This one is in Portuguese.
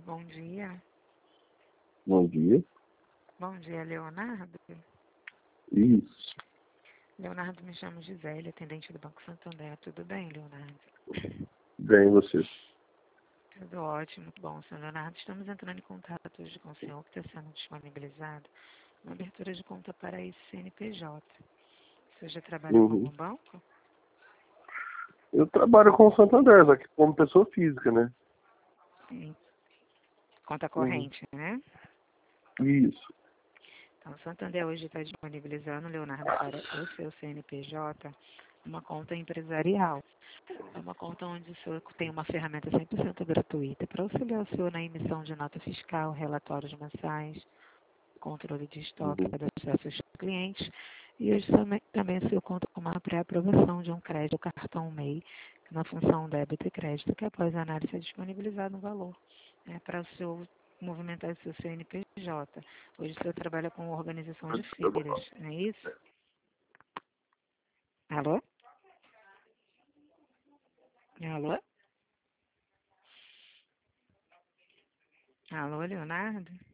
bom dia. Bom dia. Bom dia, Leonardo. Isso. Leonardo, me chamo Gisele, atendente do Banco Santander. Tudo bem, Leonardo? Bem, você. Tudo ótimo. Bom, senhor Leonardo, estamos entrando em contato hoje com o senhor que está sendo disponibilizado uma abertura de conta para esse CNPJ. O senhor já trabalha com algum banco? Eu trabalho com o Santander, só que como pessoa física, né? Sim. Conta corrente, né? Isso. Então, o Santander hoje está disponibilizando, Leonardo, para o seu CNPJ uma conta empresarial. É uma conta onde o senhor tem uma ferramenta 100% gratuita para auxiliar o senhor na emissão de nota fiscal, relatórios mensais, controle de estoque, acesso aos clientes. E hoje também o senhor conta com uma pré-aprovação de um crédito cartão MEI, na função débito e crédito, que após a análise é disponibilizado um valor para o senhor movimentar o seu CNPJ. Hoje o senhor trabalha com organização de feiras, não é isso? Alô? Alô? Alô, Leonardo?